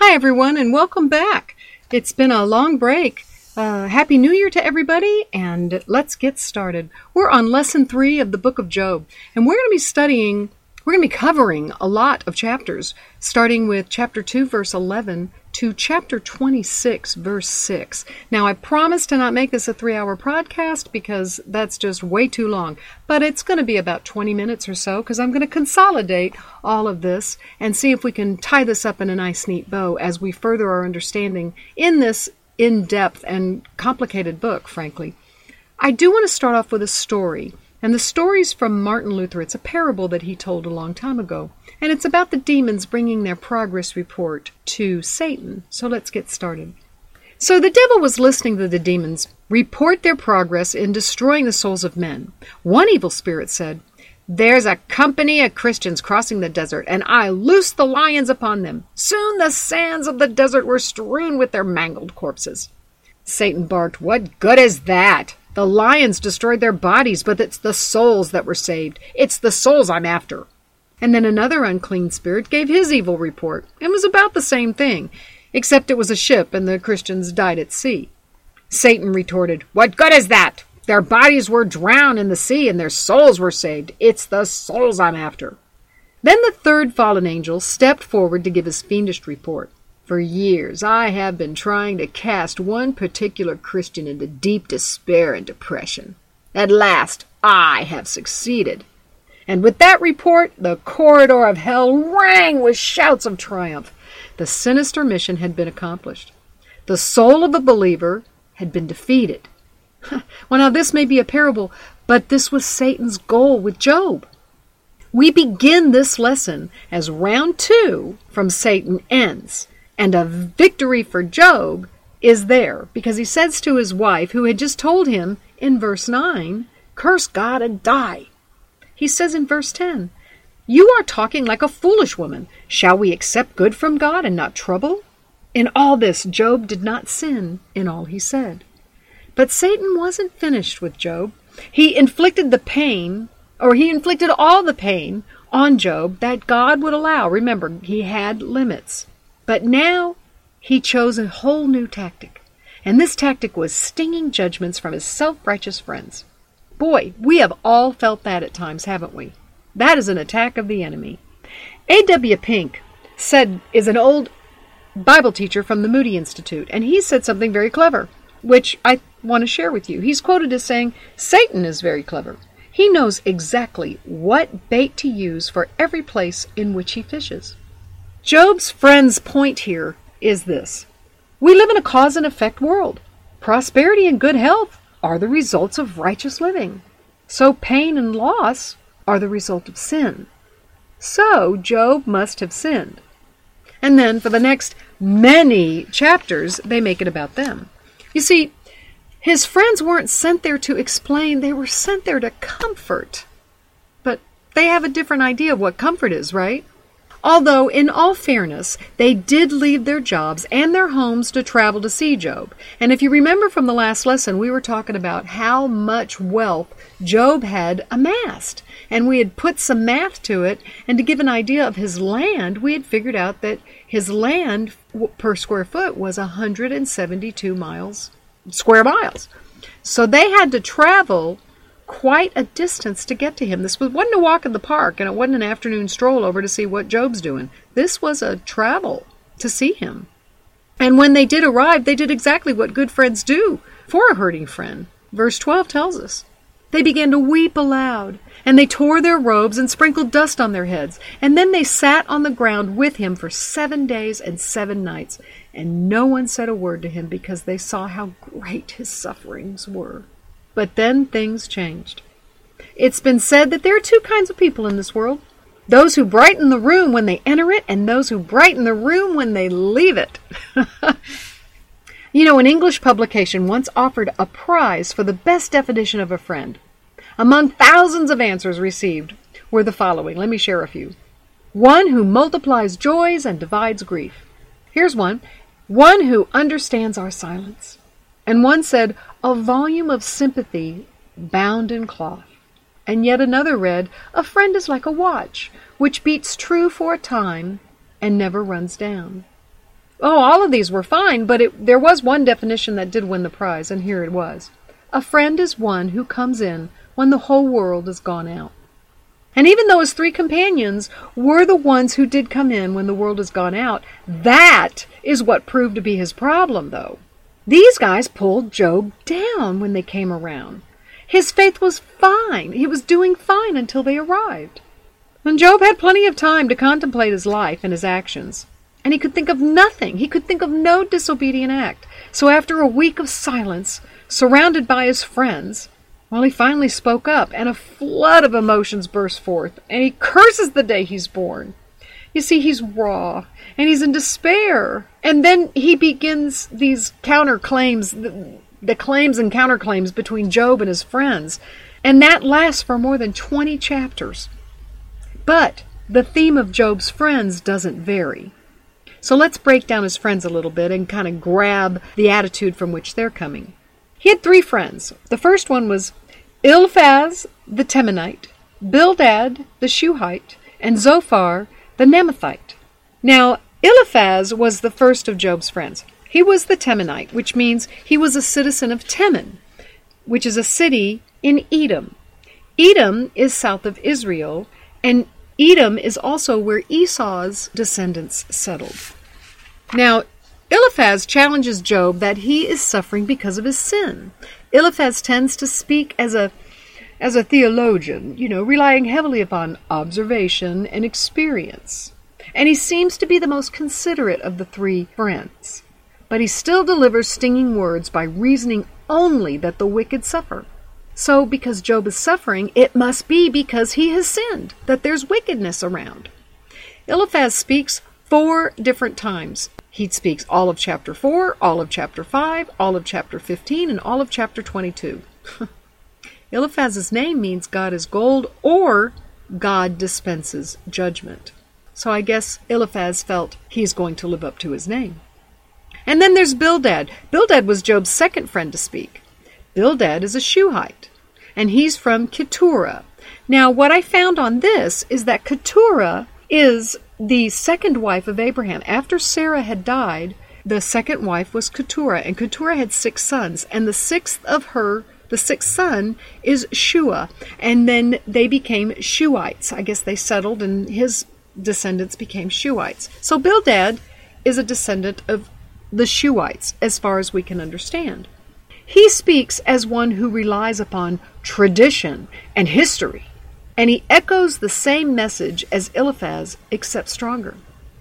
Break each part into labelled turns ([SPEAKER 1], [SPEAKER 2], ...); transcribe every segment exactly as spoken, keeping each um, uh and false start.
[SPEAKER 1] Hi, everyone, and welcome back. It's been a long break. Uh, Happy New Year to everybody, and let's get started. We're on lesson three of the book of Job, and we're going to be studying, we're going to be covering a lot of chapters, starting with chapter two, verse eleven, to chapter twenty-six, verse six. Now, I promise to not make this a three-hour podcast because that's just way too long, but it's going to be about twenty minutes or so because I'm going to consolidate all of this and see if we can tie this up in a nice, neat bow as we further our understanding in this in-depth and complicated book, frankly. I do want to start off with a story, and the story's from Martin Luther. It's a parable that he told a long time ago, and it's about the demons bringing their progress report to Satan. So let's get started. So the devil was listening to the demons report their progress in destroying the souls of men. One evil spirit said, "There's a company of Christians crossing the desert, and I loosed the lions upon them. Soon the sands of the desert were strewn with their mangled corpses." Satan barked, "What good is that? The lions destroyed their bodies, but it's the souls that were saved. It's the souls I'm after." And then another unclean spirit gave his evil report. It was about the same thing, except it was a ship and the Christians died at sea. Satan retorted, "What good is that? Their bodies were drowned in the sea and their souls were saved. It's the souls I'm after." Then the third fallen angel stepped forward to give his fiendish report. "For years I have been trying to cast one particular Christian into deep despair and depression. At last I have succeeded." And with that report, the corridor of hell rang with shouts of triumph. The sinister mission had been accomplished. The soul of a believer had been defeated. Well, now this may be a parable, but this was Satan's goal with Job. We begin this lesson as round two from Satan ends, and a victory for Job is there, because he says to his wife, who had just told him in verse nine, "Curse God and die." He says in verse ten, "You are talking like a foolish woman. Shall we accept good from God and not trouble?" In all this, Job did not sin in all he said. But Satan wasn't finished with Job. He inflicted the pain, or he inflicted all the pain on Job that God would allow. Remember, he had limits. But now he chose a whole new tactic. And this tactic was stinging judgments from his self-righteous friends. Boy, we have all felt that at times, haven't we? That is an attack of the enemy. A W Pink said is an old Bible teacher from the Moody Institute, and he said something very clever, which I want to share with you. He's quoted as saying, "Satan is very clever. He knows exactly what bait to use for every place in which he fishes." Job's friend's point here is this: we live in a cause and effect world. Prosperity and good health are the results of righteous living. So pain and loss are the result of sin. So Job must have sinned. And then for the next many chapters, they make it about them. You see, his friends weren't sent there to explain, they were sent there to comfort. But they have a different idea of what comfort is, right? Although, in all fairness, they did leave their jobs and their homes to travel to see Job. And if you remember from the last lesson, we were talking about how much wealth Job had amassed. And we had put some math to it, and to give an idea of his land, we had figured out that his land per square foot was one hundred seventy-two miles, square miles. So they had to travel quite a distance to get to him. This was, wasn't a walk in the park, and it wasn't an afternoon stroll over to see what Job's doing. This was a travel to see him. And when they did arrive, they did exactly what good friends do for a hurting friend. Verse twelve tells us, "They began to weep aloud, and they tore their robes and sprinkled dust on their heads. And then they sat on the ground with him for seven days and seven nights. And no one said a word to him because they saw how great his sufferings were." But then things changed. It's been said that there are two kinds of people in this world. Those who brighten the room when they enter it, and those who brighten the room when they leave it. You know, an English publication once offered a prize for the best definition of a friend. Among thousands of answers received were the following. Let me share a few. One who multiplies joys and divides grief. Here's one. One who understands our silence. And one said, a volume of sympathy bound in cloth. And yet another read, a friend is like a watch, which beats true for a time and never runs down. Oh, all of these were fine, but it, there was one definition that did win the prize, and here it was. A friend is one who comes in when the whole world is gone out. And even though his three companions were the ones who did come in when the world has gone out, that is what proved to be his problem, though. These guys pulled Job down when they came around. His faith was fine. He was doing fine until they arrived. And Job had plenty of time to contemplate his life and his actions. And he could think of nothing. He could think of no disobedient act. So after a week of silence, surrounded by his friends, well, he finally spoke up, and a flood of emotions burst forth, and he curses the day he's born. You see, he's raw, and he's in despair. And then he begins these counterclaims, the, the claims and counterclaims between Job and his friends. And that lasts for more than twenty chapters. But the theme of Job's friends doesn't vary. So let's break down his friends a little bit and kind of grab the attitude from which they're coming. He had three friends. The first one was Eliphaz the Temanite, Bildad the Shuhite, and Zophar the Naamathite. Now, Eliphaz was the first of Job's friends. He was the Temanite, which means he was a citizen of Teman, which is a city in Edom. Edom is south of Israel, and Edom is also where Esau's descendants settled. Now, Eliphaz challenges Job that he is suffering because of his sin. Eliphaz tends to speak as a as a theologian, you know, relying heavily upon observation and experience. And he seems to be the most considerate of the three friends. But he still delivers stinging words by reasoning only that the wicked suffer. So, because Job is suffering, it must be because he has sinned, that there's wickedness around. Eliphaz speaks four different times. He speaks all of chapter four, all of chapter five, all of chapter fifteen, and all of chapter twenty-two. Eliphaz's name means God is gold, or God dispenses judgment. So I guess Eliphaz felt he's going to live up to his name. And then there's Bildad. Bildad was Job's second friend to speak. Bildad is a Shuhite, and he's from Keturah. Now, what I found on this is that Keturah is the second wife of Abraham. After Sarah had died, the second wife was Keturah, and Keturah had six sons, and the sixth of her, the sixth son, is Shua, and then they became Shuites. I guess they settled, and his descendants became Shuites. So Bildad is a descendant of the Shuites, as far as we can understand. He speaks as one who relies upon tradition and history, and he echoes the same message as Eliphaz, except stronger.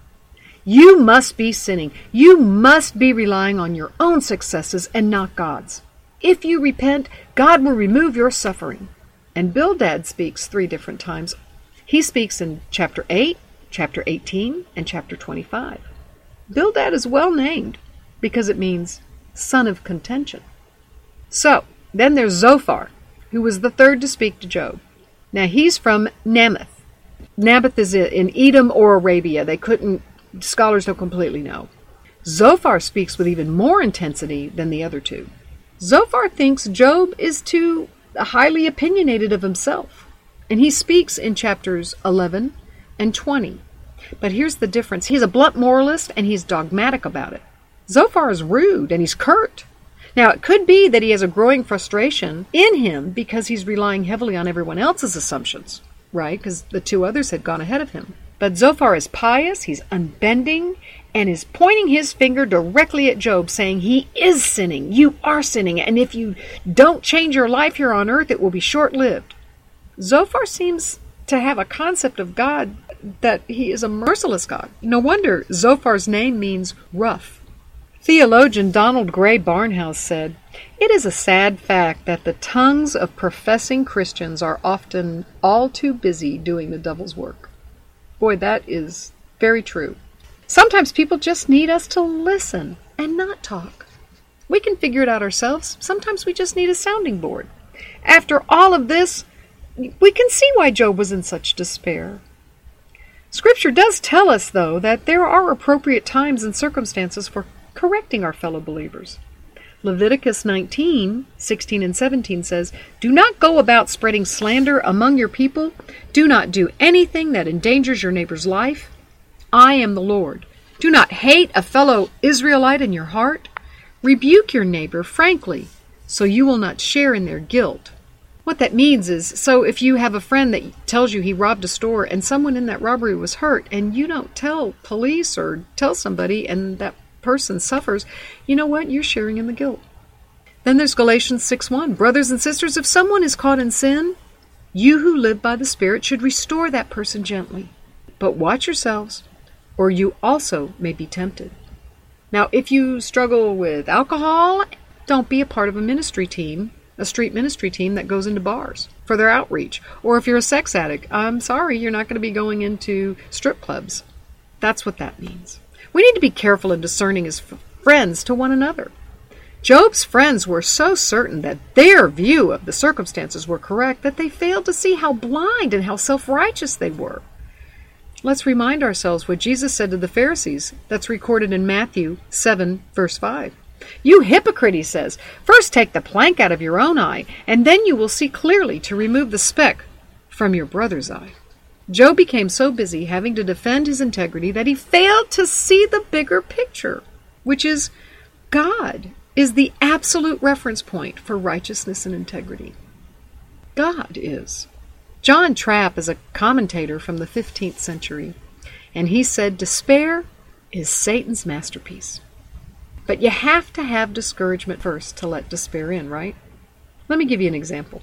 [SPEAKER 1] You must be sinning. You must be relying on your own successes and not God's. If you repent, God will remove your suffering. And Bildad speaks three different times. He speaks in chapter eight, chapter eighteen, and chapter twenty-five. Bildad is well named because it means son of contention. So, then there's Zophar, who was the third to speak to Job. Now, he's from Naamath. Naamath is in Edom or Arabia. They couldn't, scholars don't completely know. Zophar speaks with even more intensity than the other two. Zophar thinks Job is too highly opinionated of himself, and he speaks in chapters eleven and twenty. But here's the difference. He's a blunt moralist, and he's dogmatic about it. Zophar is rude, and he's curt. Now, it could be that he has a growing frustration in him because he's relying heavily on everyone else's assumptions, right? Because the two others had gone ahead of him. But Zophar is pious, he's unbending, and is pointing his finger directly at Job, saying he is sinning. You are sinning, and if you don't change your life here on earth, it will be short-lived. Zophar seems to have a concept of God that he is a merciless God. No wonder Zophar's name means rough. Theologian Donald Gray Barnhouse said, "It is a sad fact that the tongues of professing Christians are often all too busy doing the devil's work." Boy, that is very true. Sometimes people just need us to listen and not talk. We can figure it out ourselves. Sometimes we just need a sounding board. After all of this, we can see why Job was in such despair. Scripture does tell us, though, that there are appropriate times and circumstances for correcting our fellow believers. Leviticus nineteen, sixteen and seventeen says, "Do not go about spreading slander among your people. Do not do anything that endangers your neighbor's life. I am the Lord. Do not hate a fellow Israelite in your heart. Rebuke your neighbor frankly, so you will not share in their guilt. What that means is, so if you have a friend that tells you he robbed a store and someone in that robbery was hurt, and you don't tell police or tell somebody and that person suffers, you know what? You're sharing in the guilt. Then there's Galatians six one. Brothers and sisters, if someone is caught in sin, you who live by the Spirit should restore that person gently. But watch yourselves, or you also may be tempted. Now, if you struggle with alcohol, don't be a part of a ministry team, a street ministry team that goes into bars for their outreach. Or if you're a sex addict, I'm sorry, you're not going to be going into strip clubs. That's what that means. We need to be careful in discerning as friends to one another. Job's friends were so certain that their view of the circumstances were correct that they failed to see how blind and how self-righteous they were. Let's remind ourselves what Jesus said to the Pharisees. That's recorded in Matthew seven, verse five. You hypocrite, he says, first take the plank out of your own eye, and then you will see clearly to remove the speck from your brother's eye. Job became so busy having to defend his integrity that he failed to see the bigger picture, which is God is the absolute reference point for righteousness and integrity. God is. John Trapp is a commentator from the fifteenth century, and he said despair is Satan's masterpiece. But you have to have discouragement first to let despair in, right? Let me give you an example.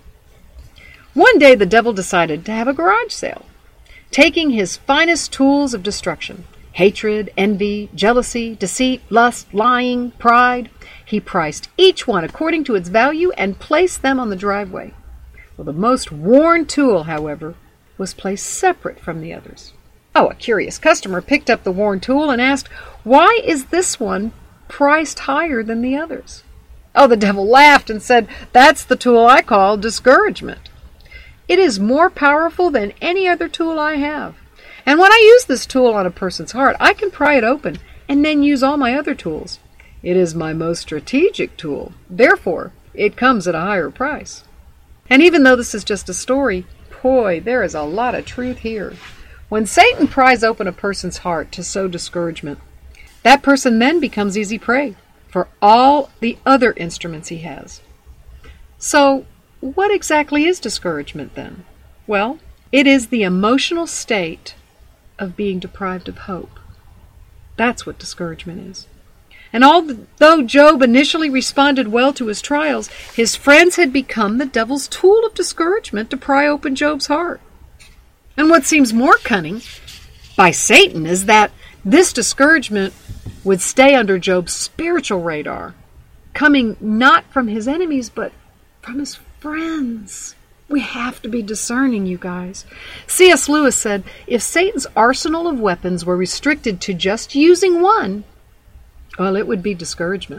[SPEAKER 1] One day the devil decided to have a garage sale, taking his finest tools of destruction, hatred, envy, jealousy, deceit, lust, lying, pride. He priced each one according to its value and placed them on the driveway. Well, the most worn tool, however, was placed separate from the others. Oh, a curious customer picked up the worn tool and asked, why is this one priced higher than the others? Oh, the devil laughed and said, that's the tool I call discouragement. It is more powerful than any other tool I have. And when I use this tool on a person's heart, I can pry it open and then use all my other tools. It is my most strategic tool. Therefore, it comes at a higher price. And even though this is just a story, boy, there is a lot of truth here. When Satan pries open a person's heart to sow discouragement, that person then becomes easy prey for all the other instruments he has. So, what exactly is discouragement then? Well, it is the emotional state of being deprived of hope. That's what discouragement is. And although Job initially responded well to his trials, his friends had become the devil's tool of discouragement to pry open Job's heart. And what seems more cunning by Satan is that this discouragement would stay under Job's spiritual radar, coming not from his enemies, but from his friends. We have to be discerning, you guys. C S Lewis said, if Satan's arsenal of weapons were restricted to just using one, well, it would be discouragement.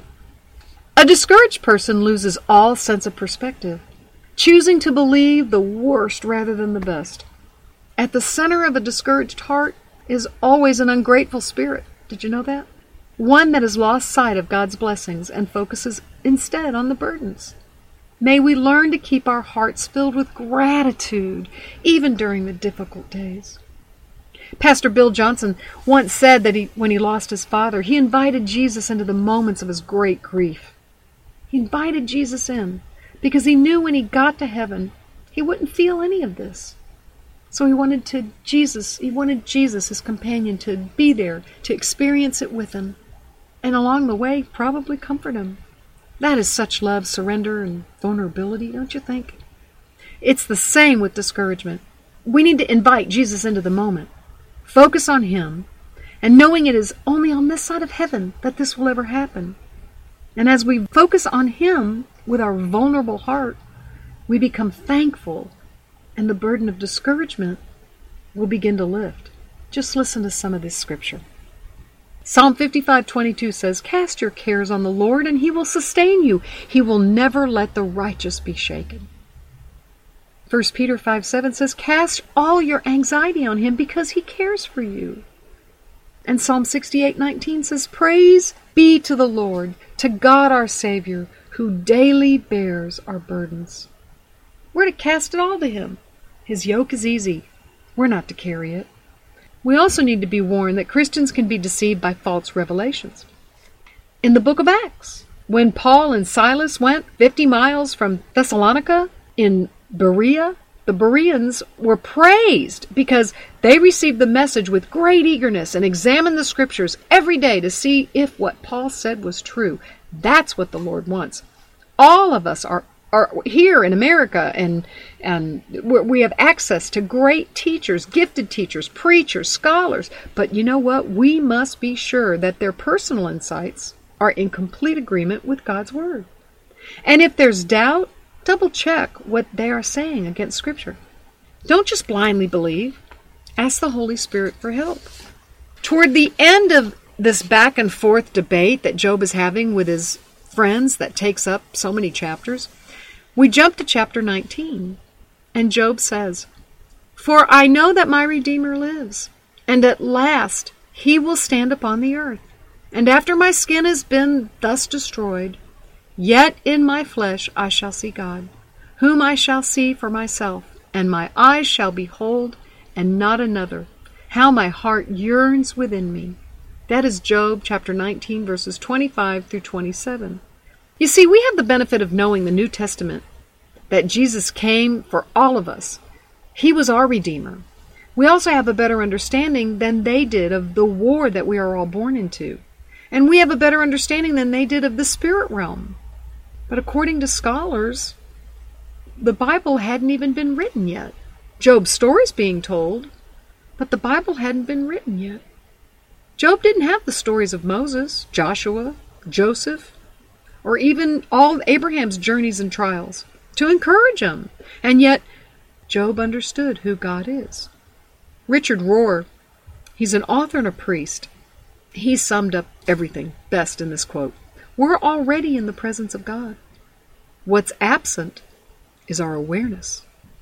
[SPEAKER 1] A discouraged person loses all sense of perspective, choosing to believe the worst rather than the best. At the center of a discouraged heart is always an ungrateful spirit. Did you know that? One that has lost sight of God's blessings and focuses instead on the burdens. May we learn to keep our hearts filled with gratitude, even during the difficult days. Pastor Bill Johnson once said that he, when he lost his father, he invited Jesus into the moments of his great grief. He invited Jesus in because he knew when he got to heaven, he wouldn't feel any of this. So he wanted to Jesus, he wanted Jesus, his companion, to be there, to experience it with him, and along the way, probably comfort him. That is such love, surrender, and vulnerability, don't you think? It's the same with discouragement. We need to invite Jesus into the moment, focus on him, and knowing it is only on this side of heaven that this will ever happen. And as we focus on him with our vulnerable heart, we become thankful, and the burden of discouragement will begin to lift. Just listen to some of this scripture. Psalm fifty-five twenty-two says, cast your cares on the Lord, and he will sustain you. He will never let the righteous be shaken. First Peter five seven says, cast all your anxiety on him because he cares for you. And Psalm sixty-eight nineteen says, praise be to the Lord, to God our Savior, who daily bears our burdens. We're to cast it all to him. His yoke is easy. We're not to carry it. We also need to be warned that Christians can be deceived by false revelations. In the book of Acts, when Paul and Silas went fifty miles from Thessalonica in Berea, the Bereans were praised because they received the message with great eagerness and examined the scriptures every day to see if what Paul said was true. That's what the Lord wants. All of us are, are here in America, and, and we have access to great teachers, gifted teachers, preachers, scholars. But you know what? We must be sure that their personal insights are in complete agreement with God's Word. And if there's doubt, double check what they are saying against Scripture. Don't just blindly believe. Ask the Holy Spirit for help. Toward the end of this back and forth debate that Job is having with his friends that takes up so many chapters, we jump to chapter nineteen, and Job says, "For I know that my Redeemer lives, and at last he will stand upon the earth. And after my skin has been thus destroyed, yet in my flesh I shall see God, whom I shall see for myself, and my eyes shall behold, and not another. How my heart yearns within me." That is Job chapter nineteen, verses twenty-five through twenty-seven. You see, we have the benefit of knowing the New Testament, that Jesus came for all of us. He was our Redeemer. We also have a better understanding than they did of the war that we are all born into. And we have a better understanding than they did of the spirit realm. But according to scholars, the Bible hadn't even been written yet. Job's story's being told, but the Bible hadn't been written yet. Job didn't have the stories of Moses, Joshua, Joseph, or even all Abraham's journeys and trials to encourage him. And yet, Job understood who God is. Richard Rohr, he's an author and a priest. He summed up everything best in this quote. We're already in the presence of God. What's absent is our awareness.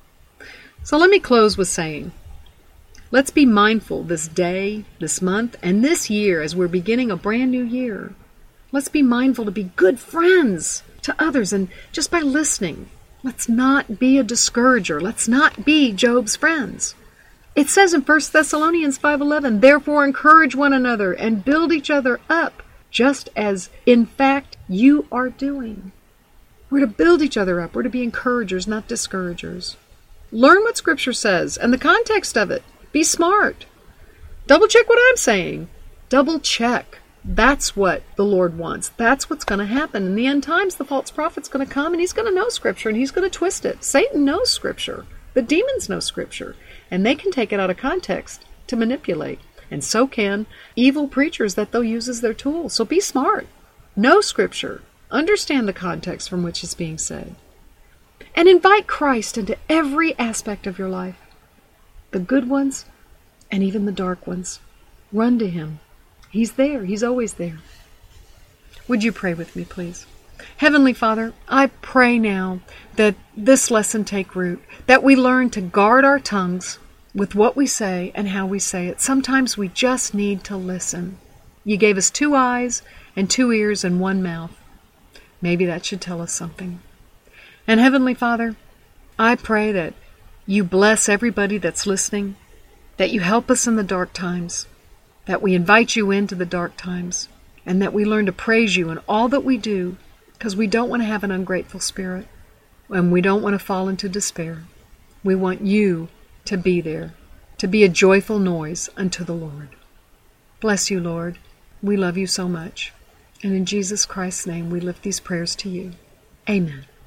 [SPEAKER 1] So let me close with saying, let's be mindful this day, this month, and this year as we're beginning a brand new year. Let's be mindful to be good friends to others, and just by listening, let's not be a discourager. Let's not be Job's friends. It says in First Thessalonians five eleven, "Therefore encourage one another and build each other up, just as in fact you are doing." We're to build each other up. We're to be encouragers, not discouragers. Learn what Scripture says and the context of it. Be smart. Double check what I'm saying. Double check. That's what the Lord wants. That's what's going to happen. In the end times, the false prophet's going to come, and he's going to know Scripture, and he's going to twist it. Satan knows Scripture. The demons know Scripture, and they can take it out of context to manipulate. And so can evil preachers that they'll use as their tool. So be smart. Know Scripture. Understand the context from which it's being said. And invite Christ into every aspect of your life. The good ones and even the dark ones. Run to Him. He's there. He's always there. Would you pray with me, please? Heavenly Father, I pray now that this lesson take root, that we learn to guard our tongues with what we say and how we say it. Sometimes we just need to listen. You gave us two eyes and two ears and one mouth. Maybe that should tell us something. And Heavenly Father, I pray that you bless everybody that's listening, that you help us in the dark times, that we invite you into the dark times, and that we learn to praise you in all that we do, because we don't want to have an ungrateful spirit, and we don't want to fall into despair. We want you to be there, to be a joyful noise unto the Lord. Bless you, Lord. We love you so much. And in Jesus Christ's name, we lift these prayers to you. Amen.